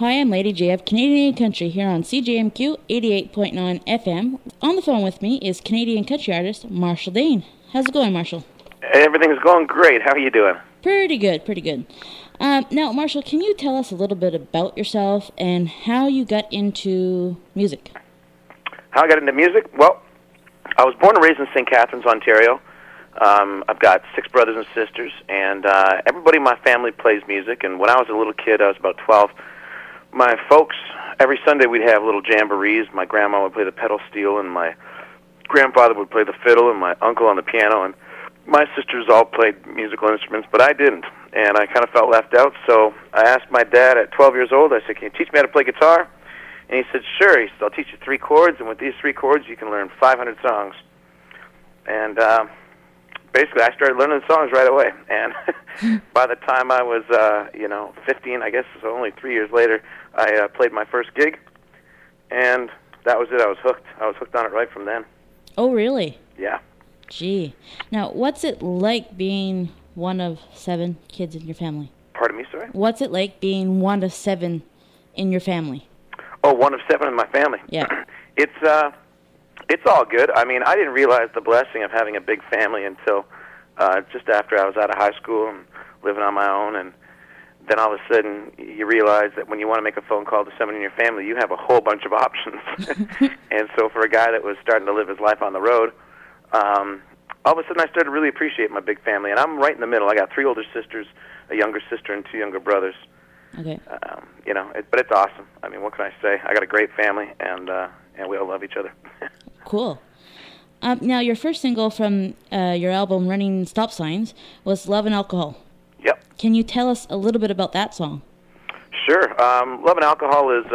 Hi, I'm Lady J of Canadian Country here on CJMQ 88.9 FM. On the phone with me is Canadian country artist Marshall Dane. How's it going, Marshall? Everything's going great. How are you doing? Pretty good, pretty good. Now, Marshall, can you tell us a little bit about yourself and how you got into music? How I got into music? Well, I was born and raised in St. Catharines, Ontario. I've got 6 brothers and sisters, and everybody in my family plays music. And when I was a little kid, I was about 12, my folks, every Sunday we'd have little jamborees. My grandma would play the pedal steel, and my grandfather would play the fiddle, and my uncle on the piano, and my sisters all played musical instruments, but I didn't, and I kind of felt left out. So I asked my dad at 12 years old, I said, can you teach me how to play guitar? And he said, sure. He said, I'll teach you 3 chords, and with these 3 chords you can learn 500 songs. And basically I started learning the songs right away. And by the time I was, 15, I guess, so only 3 years later, I played my first gig, and that was it. I was hooked. I was hooked on it right from then. Oh, really? Yeah. Gee. Now, what's it like being one of 7 kids in your family? Pardon me, sorry? What's it like being one of 7 in your family? Oh, one of 7 in my family. Yeah. It's all good. I mean, I didn't realize the blessing of having a big family until just after I was out of high school and living on my own, and then all of a sudden you realize that when you want to make a phone call to someone in your family, you have a whole bunch of options. And so for a guy that was starting to live his life on the road, all of a sudden I started to really appreciate my big family. And I'm right in the middle. I got 3 older sisters, a younger sister, and 2 younger brothers. Okay. But it's awesome. I mean, what can I say? I got a great family, and we all love each other. Cool. Now, your first single from your album, Running Stop Signs, was Love and Alcohol. Yep. Can you tell us a little bit about that song? Sure. Love and Alcohol is,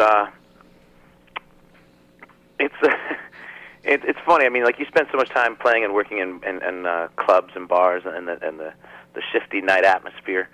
it's funny. I mean, like, you spend so much time playing and working in clubs and bars and the shifty night atmosphere.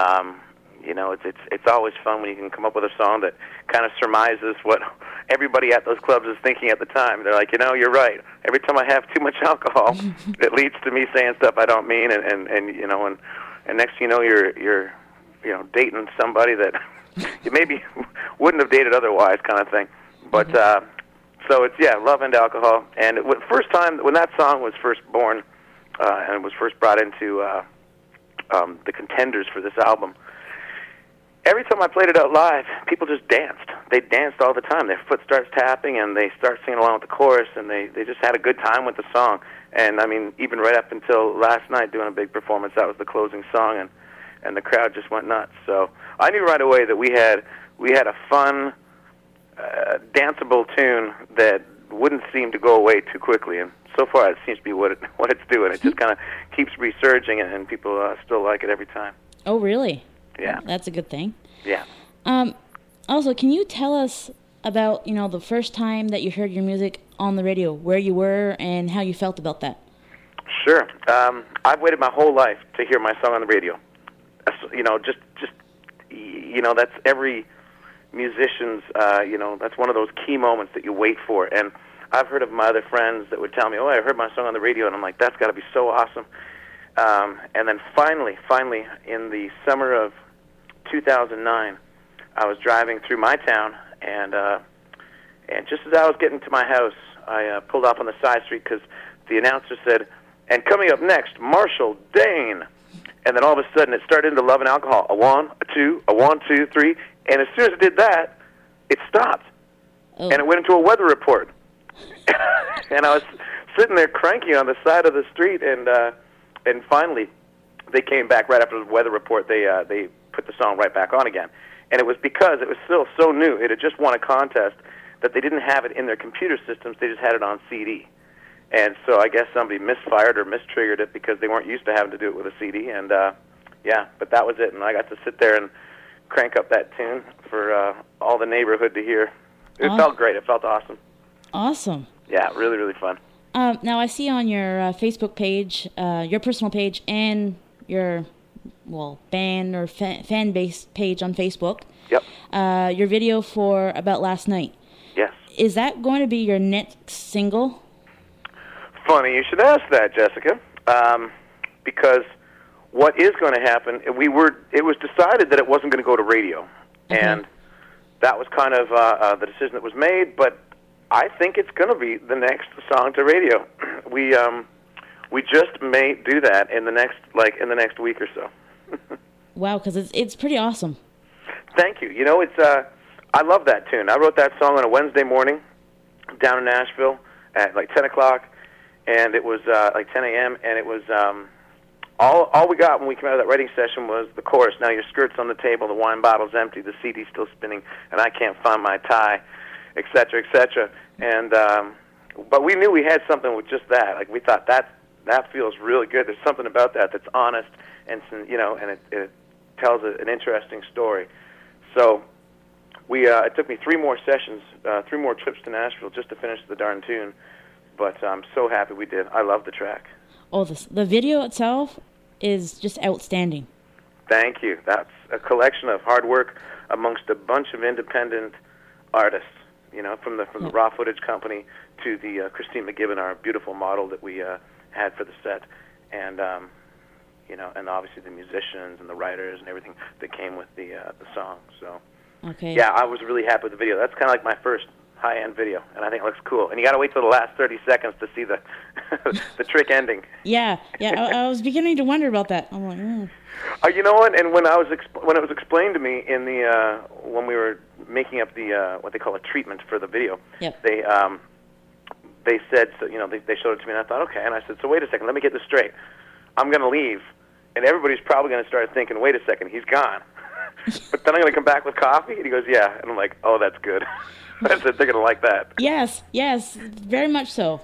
It's always fun when you can come up with a song that kind of surmises what everybody at those clubs is thinking at the time. They're like, you're right. Every time I have too much alcohol, it leads to me saying stuff I don't mean, and next thing you know, you're dating somebody that you maybe wouldn't have dated otherwise, kind of thing. But so it's Love and Alcohol. And first time when that song was first born and was first brought into the contenders for this album, every time I played it out live, people just danced. They danced all the time. Their foot starts tapping, and they start singing along with the chorus, and they just had a good time with the song. And, I mean, even right up until last night doing a big performance, that was the closing song, and the crowd just went nuts. So I knew right away that we had a fun, danceable tune that wouldn't seem to go away too quickly, and so far it seems to be what it's doing. It just kind of keeps resurging, and people still like it every time. Oh, really? Yeah. That's a good thing. Yeah. Also, can you tell us about, the first time that you heard your music on the radio, where you were and how you felt about that? Sure. I've waited my whole life to hear my song on the radio. That's every musician's, that's one of those key moments that you wait for. And I've heard of my other friends that would tell me, I heard my song on the radio, and I'm like, that's got to be so awesome. And then finally, in the summer of 2009, I was driving through my town, and just as I was getting to my house, I pulled off on the side street because the announcer said, and coming up next, Marshall Dane. And then all of a sudden it started into Love and Alcohol. A 1, a 2, a 1, 2, 3. And as soon as it did that, it stopped. Oh. And it went into a weather report. And I was sitting there cranky on the side of the street, and finally they came back right after the weather report. They put the song right back on again. And it was because it was still so new. It had just won a contest that they didn't have it in their computer systems. They just had it on CD. And so I guess somebody misfired or mistriggered it because they weren't used to having to do it with a CD. And, but that was it. And I got to sit there and crank up that tune for all the neighborhood to hear. It felt great. It felt awesome. Awesome. Yeah, really, really fun. Now, I see on your Facebook page, your personal page, and your, band or fan base page on Facebook. Yep. Your video for About Last Night. Yes. Is that going to be your next single? Funny you should ask that, Jessica, because what is going to happen, it was decided that it wasn't going to go to radio. Okay. And that was kind of the decision that was made. But I think it's going to be the next song to radio. We just may do that in the next week or so. Wow, because it's pretty awesome. Thank you. You know, I love that tune. I wrote that song on a Wednesday morning down in Nashville at like 10 o'clock, and it was like 10 a.m., and it was all we got when we came out of that writing session was the chorus. Now your skirt's on the table, the wine bottle's empty, the CD's still spinning, and I can't find my tie, et cetera, et cetera. And but we knew we had something with just that. Like, we thought that feels really good. There's something about that that's honest, and it tells an interesting story. So it took me 3 more sessions, 3 more trips to Nashville just to finish the darn tune. But I'm so happy we did. I love the track. Oh, the video itself is just outstanding. Thank you. That's a collection of hard work amongst a bunch of independent artists. You know, from the Raw Footage Company to the Christine McGibbon, our beautiful model that we had for the set, and and obviously the musicians and the writers and everything that came with the song. So, okay. Yeah, I was really happy with the video. That's kind of like my first high-end video, and I think it looks cool. And you got to wait till the last 30 seconds to see the the trick ending. Yeah. I was beginning to wonder about that. I'm like, you know what? And when it was explained to me in the when we were making up the what they call a treatment for the video, yep. They said, so, they showed it to me, and I thought, okay. And I said, so wait a second, let me get this straight. I'm going to leave, and everybody's probably going to start thinking, wait a second, he's gone. But then I'm going to come back with coffee? And he goes, yeah. And I'm like, oh, that's good. I said, they're going to like that. Yes, very much so.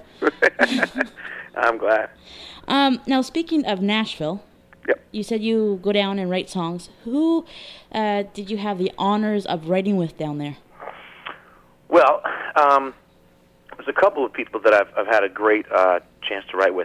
I'm glad. Now, speaking of Nashville, yep. You said you go down and write songs. Who did you have the honors of writing with down there? Well, there's a couple of people that I've had a great chance to write with.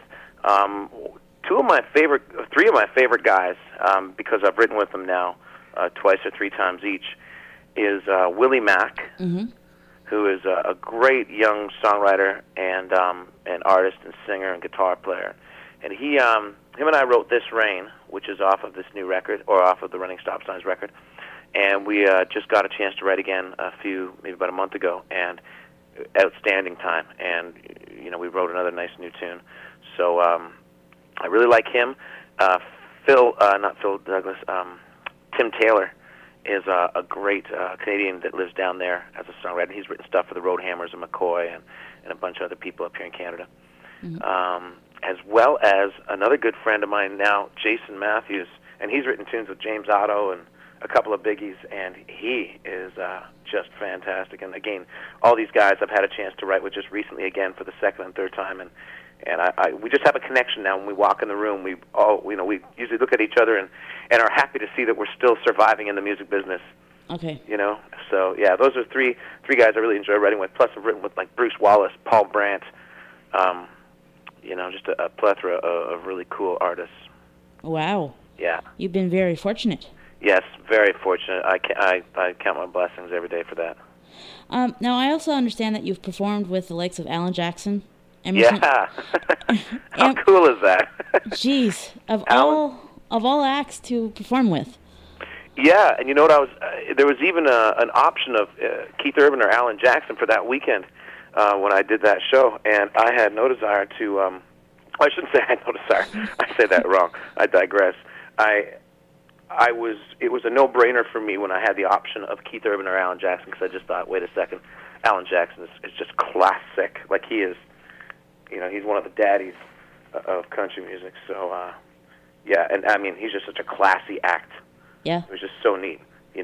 3 of my favorite guys, because I've written with them now twice or 3 times each, is Willie Mack, mm-hmm. who is a great young songwriter and an artist and singer and guitar player. And him and I wrote This Rain, which is off of this new record, or off of the Running Stop Signs record. And we just got a chance to write again maybe about a month ago, and outstanding time. And, we wrote another nice new tune. So I really like him. Not Phil Douglas, Tim Taylor is a great Canadian that lives down there as a songwriter. He's written stuff for the Roadhammers and McCoy and a bunch of other people up here in Canada. Mm-hmm. As well as another good friend of mine now, Jason Matthews, and he's written tunes with James Otto and a couple of biggies, and he is just fantastic. And again, all these guys I've had a chance to write with just recently again for the second and third time, and we just have a connection now. When we walk in the room, we usually look at each other and are happy to see that we're still surviving in the music business. Okay. So yeah, those are three guys I really enjoy writing with. Plus, I've written with like Bruce Wallace, Paul Brandt, just a plethora of really cool artists. Wow. Yeah. You've been very fortunate. Yes, very fortunate. I count my blessings every day for that. Now, I also understand that you've performed with the likes of Alan Jackson. Emerson. Yeah. How cool is that? Jeez, of all acts to perform with. Yeah, and you know what? There was even an option of Keith Urban or Alan Jackson for that weekend when I did that show, and I had no desire to. I shouldn't say I had no desire. I say that wrong. I digress. It was a no-brainer for me when I had the option of Keith Urban or Alan Jackson, because I just thought, wait a second, Alan Jackson is just classic. Like, he is, he's one of the daddies of country music. So, yeah, and I mean, he's just such a classy act. Yeah. It was just so neat,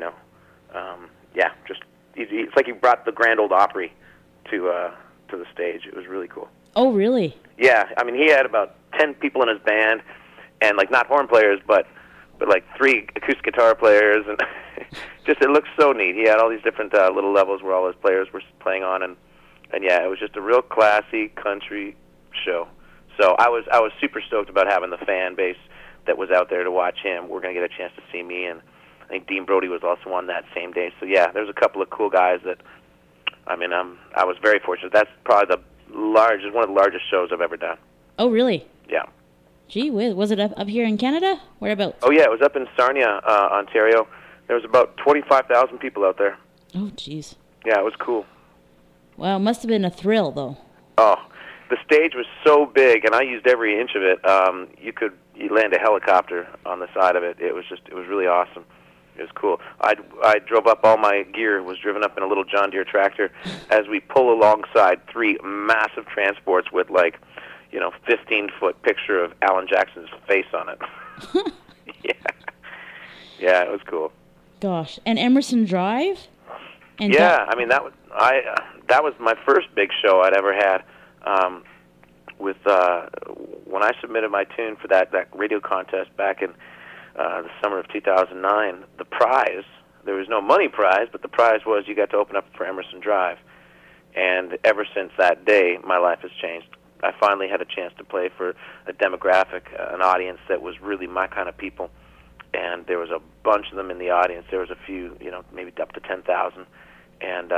it's like he brought the Grand Ole Opry to the stage. It was really cool. Oh, really? Yeah, I mean, he had about 10 people in his band, and like not horn players, but like 3 acoustic guitar players, and it looked so neat. He had all these different little levels where all his players were playing on, and yeah, it was just a real classy country show. So I was super stoked about having the fan base that was out there to watch him. We're going to get a chance to see me, and I think Dean Brody was also on that same day. So yeah, there's a couple of cool guys that, I mean, I was very fortunate. That's probably one of the largest shows I've ever done. Oh, really? Yeah. Gee whiz, was it up here in Canada? Whereabouts? Oh yeah, it was up in Sarnia, Ontario. There was about 25,000 people out there. Oh, jeez. Yeah, it was cool. Well, it must have been a thrill, though. Oh, the stage was so big, and I used every inch of it. You land a helicopter on the side of it. It was really awesome. It was cool. I drove up, all my gear was driven up in a little John Deere tractor as we pull alongside 3 massive transports with 15-foot picture of Alan Jackson's face on it. Yeah, it was cool. Gosh, and Emerson Drive? And yeah, I mean that was my first big show I'd ever had. When I submitted my tune for that radio contest back in the summer of 2009, the prize, there was no money prize, but the prize was you got to open up for Emerson Drive. And ever since that day, my life has changed. I finally had a chance to play for a demographic, an audience that was really my kind of people. And there was a bunch of them in the audience. There was a few, maybe up to 10,000. And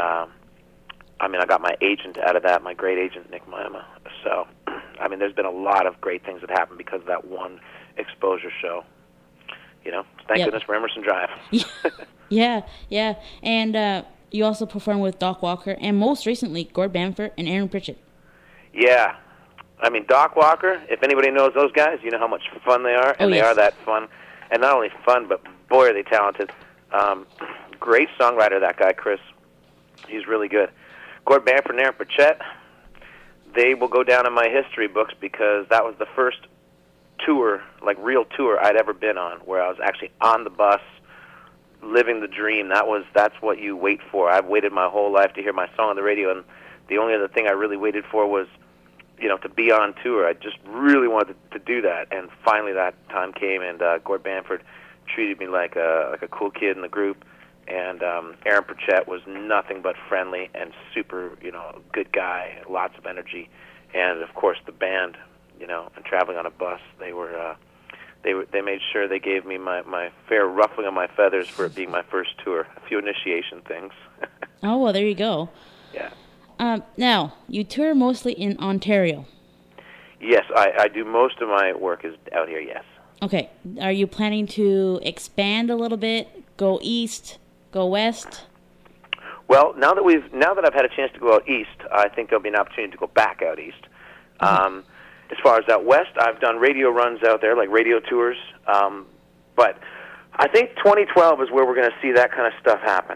I got my agent out of that, my great agent, Nick Maima. So, there's been a lot of great things that happened because of that one exposure show. Thank goodness for Emerson Drive. Yeah. And you also performed with Doc Walker, and most recently, Gord Bamford and Aaron Pritchett. Yeah. Doc Walker, if anybody knows those guys, you know how much fun they are, and they are that fun. And not only fun, but boy, are they talented. Great songwriter, that guy, Chris. He's really good. Gord Bamford and Aaron Pritchett, they will go down in my history books because that was the first tour, real tour I'd ever been on, where I was actually on the bus, living the dream. That's what you wait for. I've waited my whole life to hear my song on the radio, and the only other thing I really waited for was, to be on tour. I just really wanted to do that, and finally that time came, and Gord Bamford treated me like a cool kid in the group, and Aaron Pritchett was nothing but friendly and super, good guy, lots of energy, and of course the band, and traveling on a bus, they made sure they gave me my fair ruffling of my feathers for it being my first tour. A few initiation things. Oh, well, there you go. Yeah. Now, you tour mostly in Ontario. Yes, I do. Most of my work is out here, yes. Okay. Are you planning to expand a little bit, go east, go west? Well, now that I've had a chance to go out east, I think there'll be an opportunity to go back out east. Mm-hmm. As far as out west, I've done radio runs out there, like radio tours. But I think 2012 is where we're going to see that kind of stuff happen.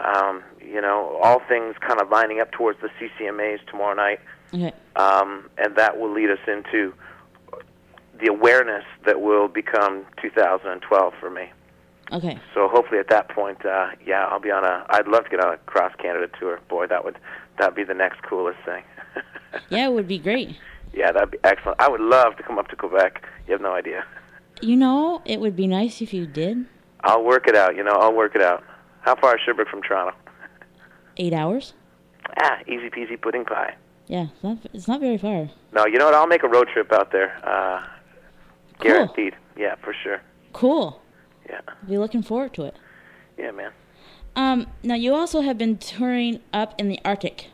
All things kind of lining up towards the CCMAs tomorrow night. Okay. And that will lead us into the awareness that will become 2012 for me. Okay. So hopefully at that point, I'll be on I'd love to get on a cross-Canada tour. Boy, that'd be the next coolest thing. Yeah, it would be great. Yeah, that'd be excellent. I would love to come up to Quebec. You have no idea. It would be nice if you did. I'll work it out, I'll work it out. How far is Sherbrooke from Toronto? 8 hours. Easy peasy pudding pie. Yeah, it's not very far. No, you know what? I'll make a road trip out there. Cool. Guaranteed. Yeah, for sure. Cool. Yeah. I'll be looking forward to it. Yeah, man. Now, you also have been touring up in the Arctic.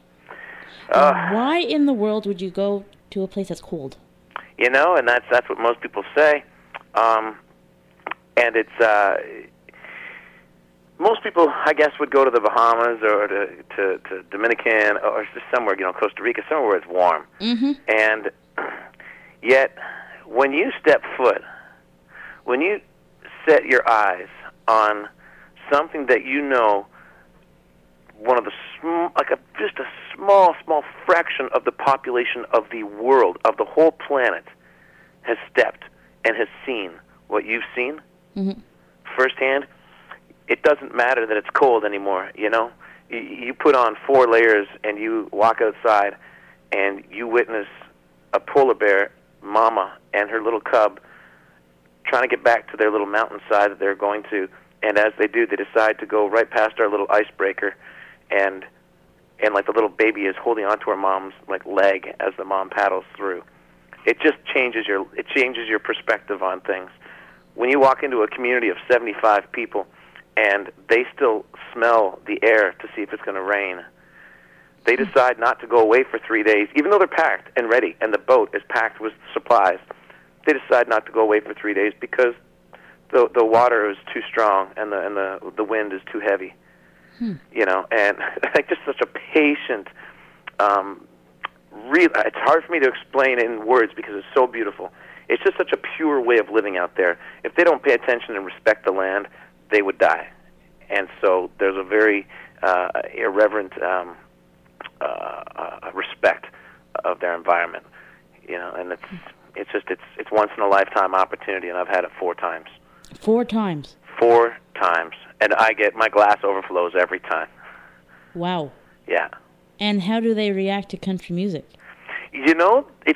Why in the world would you go to a place that's cold? And that's what most people say. And it's... most people, I guess, would go to the Bahamas or to Dominican or just somewhere, Costa Rica, somewhere where it's warm. Mm-hmm. And yet, when you step foot, when you set your eyes on something that one of the just a small fraction of the population of the world, of the whole planet, has stepped and has seen what you've seen firsthand, it doesn't matter that it's cold anymore, You put on 4 layers and you walk outside and you witness a polar bear mama and her little cub trying to get back to their little mountainside that they're going to, and as they do, they decide to go right past our little icebreaker, and like the little baby is holding onto her mom's leg as the mom paddles through. It just changes your perspective on things. When you walk into a community of 75 people and they still smell the air to see if it's going to rain, they decide not to go away for 3 days, even though they're packed and ready and the boat is packed with supplies. They decide not to go away for 3 days because the water is too strong and the wind is too heavy. you know, and like just such a patient. It's hard for me to explain it in words because it's so beautiful. It's just such a pure way of living out there. If they don't pay attention and respect the land, they would die. And so there's a very irreverent respect of their environment, you know, and it's once in a lifetime opportunity, and I've had it 4 times. 4 times. 4 times, and my glass overflows every time. Wow. Yeah. And how do they react to country music? You know, it's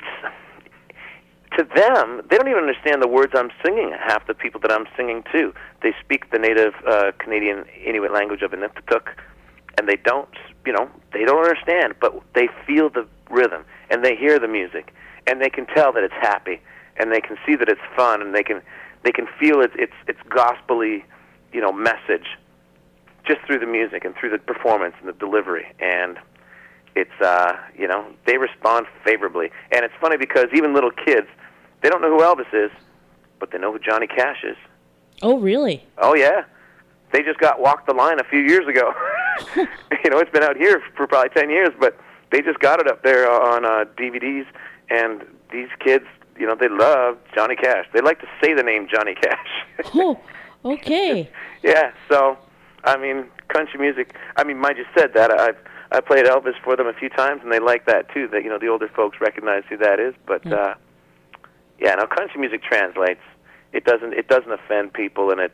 to them, they don't even understand the words I'm singing. Half the people that I'm singing to, they speak the native Canadian Inuit language of Inuktitut, and they don't understand, but they feel the rhythm, and they hear the music, and they can tell that it's happy, and they can see that it's fun, and they can feel it's gospel-y, you know, message just through the music and through the performance and the delivery, and it's you know, they respond favorably. And it's funny because even little kids, they don't know who Elvis is, but they know who Johnny Cash is. Oh, really? Oh, yeah. They just got Walk the Line a few years ago. You know, it's been out here for probably 10 years, but they just got it up there on DVDs, and these kids, you know, they love Johnny Cash. They like to say the name Johnny Cash. Oh, okay. Yeah, so, I mean, country music, I mean, I just said that. I played Elvis for them a few times, and they like that, too, that, you know, the older folks recognize who that is. But, yeah, no, country music translates. It doesn't offend people, and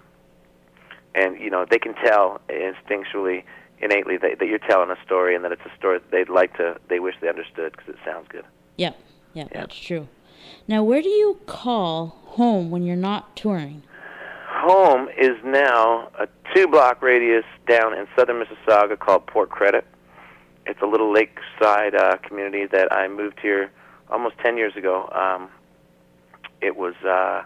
and, you know, they can tell instinctually, innately, that you're telling a story and that it's a story that they wish they understood because it sounds good. Yeah, that's true. Now, where do you call home when you're not touring? Home is now a 2-block radius down in southern Mississauga called Port Credit. It's a little lakeside community that I moved here almost 10 years ago. It was...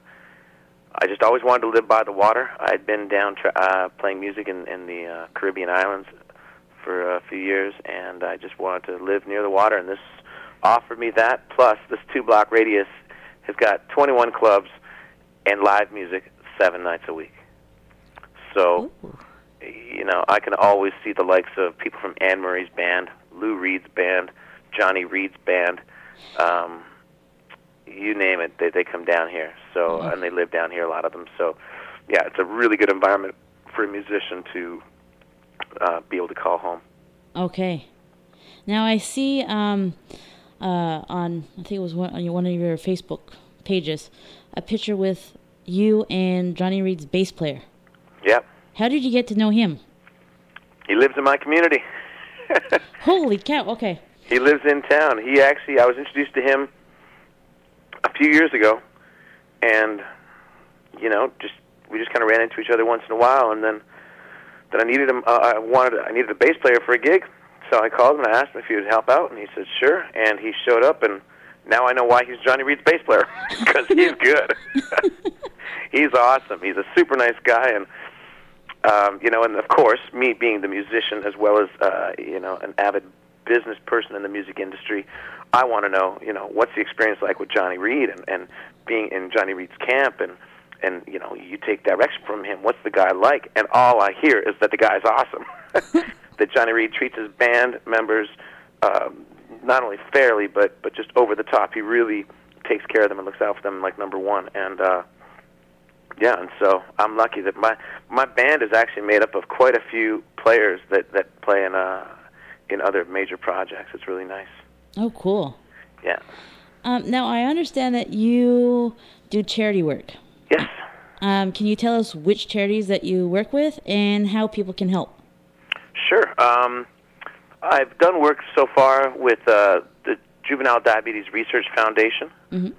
I just always wanted to live by the water. I'd been down playing music in the Caribbean islands for a few years, and I just wanted to live near the water, and this offered me that. Plus, this 2-block radius has got 21 clubs and live music 7 nights a week. So, you know, I can always see the likes of people from Anne Murray's band, Lou Reed's band, Johnny Reed's band, you name it, they come down here. So, and they live down here, a lot of them. So, yeah, it's a really good environment for a musician to be able to call home. Okay. Now I see on I think it was on one of your Facebook pages a picture with you and Johnny Reed's bass player. Yep. How did you get to know him? He lives in my community. Holy cow! Okay. He lives in town. I was introduced to him a few years ago, and you know, we just kind of ran into each other once in a while, and then I needed him. I needed a bass player for a gig, so I called him and I asked him if he would help out, and he said sure, and he showed up, and now I know why he's Johnny Reed's bass player because he's good. He's awesome. He's a super nice guy, and you know, and of course, me being the musician as well as you know, an avid business person in the music industry, I want to know, you know, what's the experience like with Johnny Reed and being in Johnny Reed's camp, and you know, you take direction from him. What's the guy like? And all I hear is that the guy's awesome. That Johnny Reed treats his band members not only fairly, but just over the top. He really takes care of them and looks out for them like number one. And yeah, and so I'm lucky that my band is actually made up of quite a few players that play in other major projects. It's really nice. Oh, cool. Yeah. Now, I understand that you do charity work. Yes. Can you tell us which charities that you work with and how people can help? Sure. I've done work so far with the Juvenile Diabetes Research Foundation. Mm-hmm.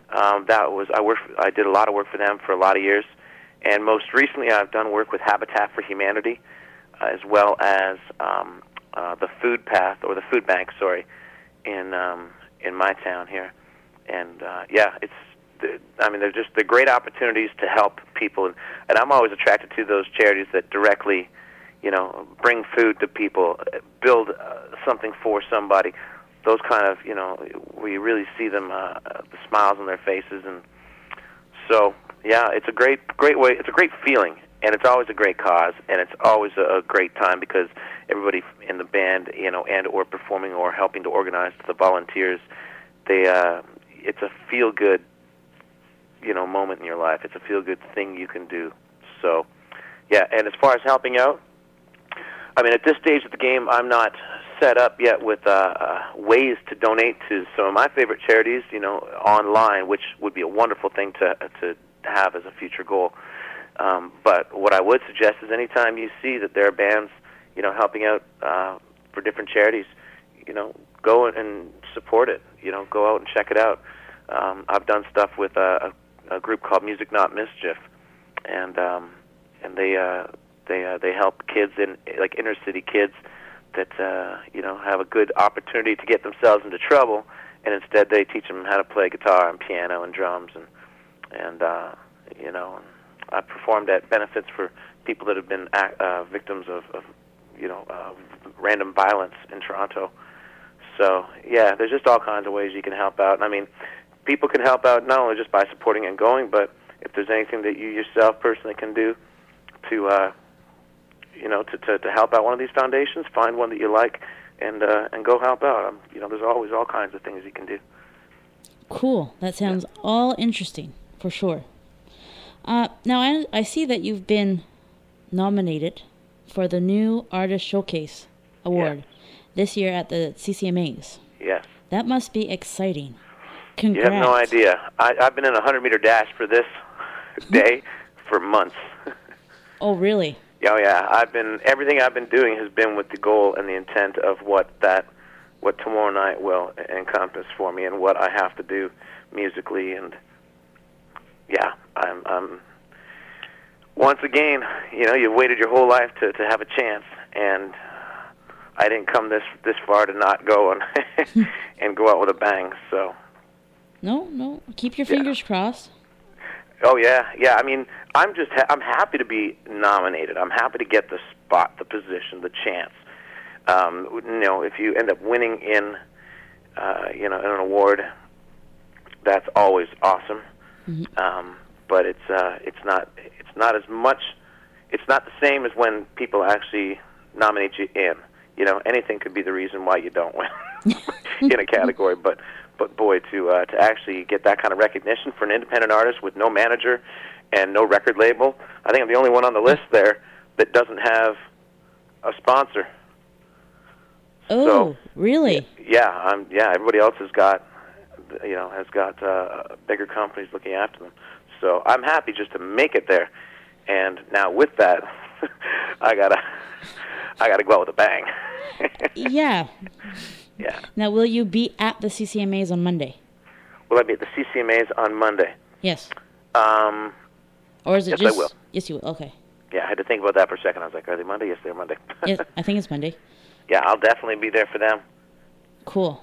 I did a lot of work for them for a lot of years. And most recently, I've done work with Habitat for Humanity, as well as the Food Path, or the Food Bank, sorry, in my town here. And yeah, they're great opportunities to help people, and I'm always attracted to those charities that directly, you know, bring food to people, build something for somebody. Those kind of, you know, where you really see them, the smiles on their faces, and so yeah, it's a great way. It's a great feeling and it's always a great cause, and it's always a great time because everybody in the band, you know, and or performing or helping to organize, the volunteers, it's a feel-good, you know, moment in your life. It's a feel-good thing you can do. So, yeah, and as far as helping out, I mean, at this stage of the game, I'm not set up yet with ways to donate to some of my favorite charities, you know, online, which would be a wonderful thing to have as a future goal. But what I would suggest is anytime you see that there are bands, you know, helping out for different charities, you know, go and support it. You know, go out and check it out. I've done stuff with a group called Music Not Mischief, and they help kids in like inner city kids that you know, have a good opportunity to get themselves into trouble, and instead they teach them how to play guitar and piano and drums and you know. I performed at benefits for people that have been victims of you know, random violence in Toronto. So, yeah, there's just all kinds of ways you can help out. And I mean, people can help out not only just by supporting and going, but if there's anything that you yourself personally can do to, you know, to help out one of these foundations, find one that you like and go help out. You know, there's always all kinds of things you can do. Cool. That sounds all interesting, for sure. Now, I see that you've been nominated for the New Artist Showcase Award this year at the CCMAs. Yes. That must be exciting. Congrats. You have no idea. I've been in a 100-meter dash for this day for months. Oh, really? Oh, yeah. Everything I've been doing has been with the goal and the intent of what tomorrow night will encompass for me and what I have to do musically. And yeah, I'm once again, you know, you've waited your whole life to have a chance, and I didn't come this far to not go and and go out with a bang. So no, keep your fingers crossed. Oh yeah. I mean, I'm happy to be nominated. I'm happy to get the spot, the position, the chance. You know, if you end up winning in, you know, in an award, that's always awesome. Mm-hmm. But it's not as much. It's not the same as when people actually nominate you in. You know, anything could be the reason why you don't win in a category. But boy, to actually get that kind of recognition for an independent artist with no manager and no record label, I think I'm the only one on the list there that doesn't have a sponsor. Oh, so, really? Yeah, everybody else has got, you know, bigger companies looking after them. So I'm happy just to make it there. And now with that, I gotta go out with a bang. Yeah. Yeah. Now, will you be at the CCMAs on Monday? Will I be at the CCMAs on Monday? Yes. Or is it yes, just... I will. Yes, you will. Okay. Yeah, I had to think about that for a second. I was like, are they Monday? Yes, they're Monday. Yes, I think it's Monday. Yeah, I'll definitely be there for them. Cool.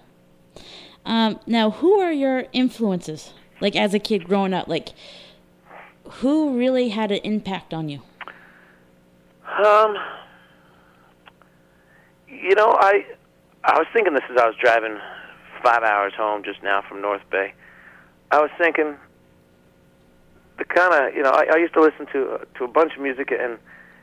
Now, who are your influences? Like, as a kid growing up, like, who really had an impact on you? You know, I was thinking this as I was driving 5 hours home just now from North Bay. I was thinking the kind of, you know, I used to listen to a bunch of music, and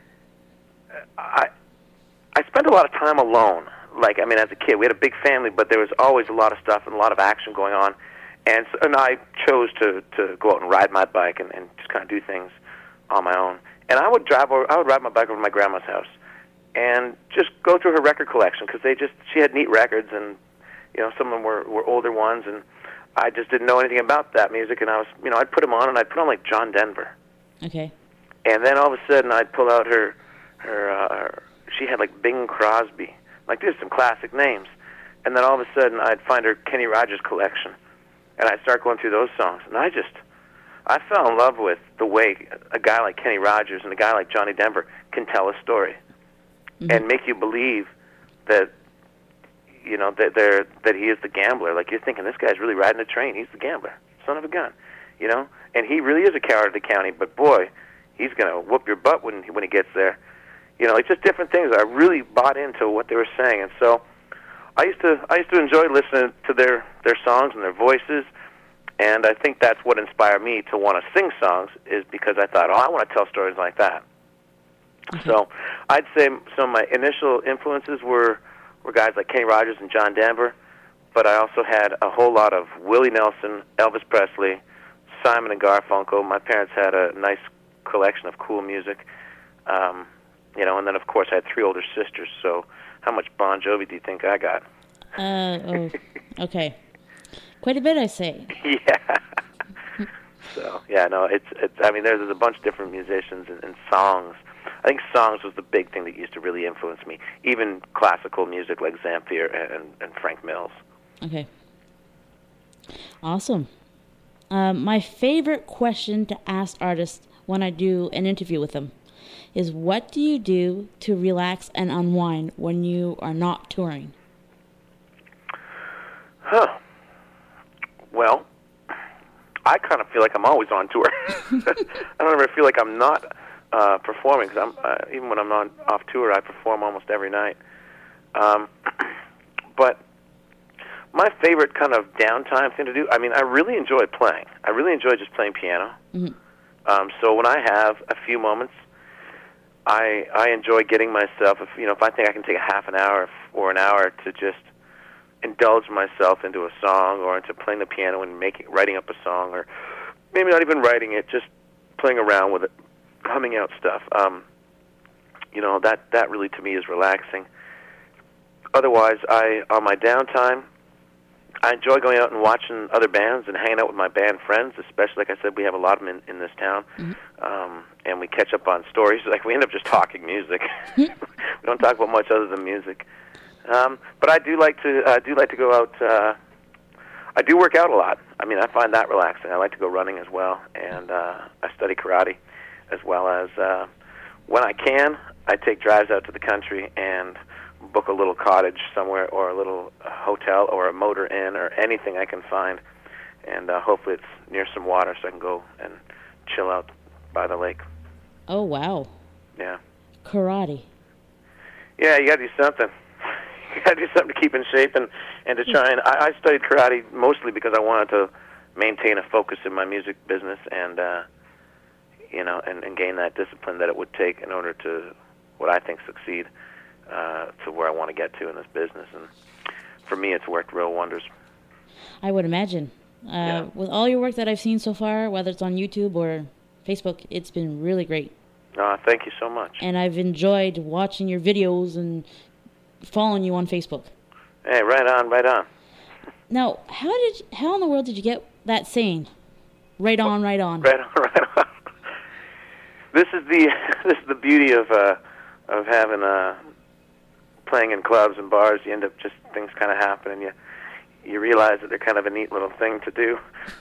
I spent a lot of time alone. Like, I mean, as a kid, we had a big family, but there was always a lot of stuff and a lot of action going on. And I chose to go out and ride my bike and just kind of do things on my own. And I would ride my bike over to my grandma's house and just go through her record collection because she had neat records, and you know, some of them were older ones, and I just didn't know anything about that music. And I was, you know, I'd put them on, and I'd put on like John Denver. Okay. And then all of a sudden, I'd pull out her she had like Bing Crosby, like there's some classic names. And then all of a sudden, I'd find her Kenny Rogers collection. And I'd start going through those songs. And I fell in love with the way a guy like Kenny Rogers and a guy like Johnny Denver can tell a story. Mm-hmm. And make you believe that, you know, that he is the gambler. Like, you're thinking, this guy's really riding a train. He's the gambler, son of a gun, you know? And he really is a coward of the county, but boy, he's going to whoop your butt when he gets there. You know, it's just different things. I really bought into what they were saying. And so I used to enjoy listening to their songs and their voices, and I think that's what inspired me to want to sing songs, is because I thought, I want to tell stories like that. So I'd say some of my initial influences were guys like Kenny Rogers and John Denver, but I also had a whole lot of Willie Nelson, Elvis Presley, Simon and Garfunkel. My parents had a nice collection of cool music, and then of course I had 3 older sisters. So how much Bon Jovi do you think I got? Okay, quite a bit, I say. Yeah. So yeah, no, it's. I mean, there's a bunch of different musicians and songs. I think songs was the big thing that used to really influence me. Even classical music like Zamfir and Frank Mills. Okay. Awesome. My favorite question to ask artists when I do an interview with them is, what do you do to relax and unwind when you are not touring? Well, I kind of feel like I'm always on tour. I don't ever feel like I'm not performing, because even when I'm not off tour, I perform almost every night. But my favorite kind of downtime thing to do, I mean, I really enjoy playing. I really enjoy just playing piano. Mm-hmm. So when I have a few moments, I enjoy getting myself, if I think I can take a half an hour or an hour to just indulge myself into a song or into playing the piano and writing up a song, or maybe not even writing it, just playing around with it, humming out stuff. That really to me is relaxing. Otherwise, on my downtime, I enjoy going out and watching other bands and hanging out with my band friends, especially, like I said, we have a lot of them in this town. Mm-hmm. And we catch up on stories. Like, we end up just talking music. We don't talk about much other than music. But I do like to go out. I do work out a lot. I mean, I find that relaxing. I like to go running as well, and I study karate, as well as when I can, I take drives out to the country and book a little cottage somewhere, or a little hotel, or a motor inn, or anything I can find, and hopefully it's near some water so I can go and chill out by the lake. Oh, wow. Yeah. Karate. Yeah, you got to do something. You got to do something to keep in shape and to try. And I studied karate mostly because I wanted to maintain a focus in my music business, and and gain that discipline that it would take in order to, what I think, succeed to where I want to get to in this business. And for me, it's worked real wonders. I would imagine. With all your work that I've seen so far, whether it's on YouTube or Facebook, it's been really great. Thank you so much. And I've enjoyed watching your videos and following you on Facebook. Hey, right on, right on. Now, how in the world did you get that saying? Right on, right on. Right on, right on. This is the beauty of having playing in clubs and bars. You end up just, things kind of happen, and you realize that they're kind of a neat little thing to do.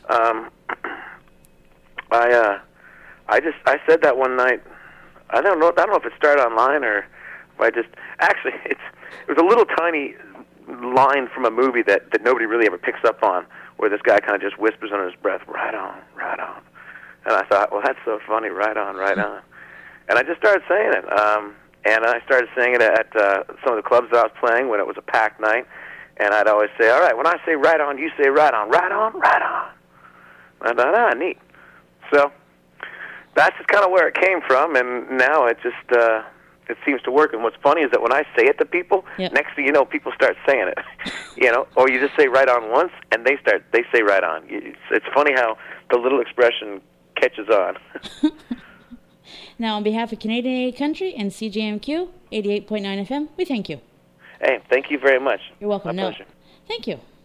I said that one night. I don't know if it started online or if I just, actually it was a little tiny line from a movie that nobody really ever picks up on, where this guy kind of just whispers under his breath, "Right on, right on." And I thought, well, that's so funny, right on, right on. And I just started saying it. And I started saying it at some of the clubs that I was playing when it was a packed night. And I'd always say, all right, when I say right on, you say right on, right on, right on. And I thought, neat. So that's just kind of where it came from, and now it just it seems to work. And what's funny is that when I say it to people, yep, next thing you know, people start saying it. Or you just say right on once, and they say right on. It's funny how the little expression catches on. Now, on behalf of Canadian 88 Country and CJMQ 88.9 FM, we thank you. Hey, thank you very much. You're welcome. My pleasure. Thank you.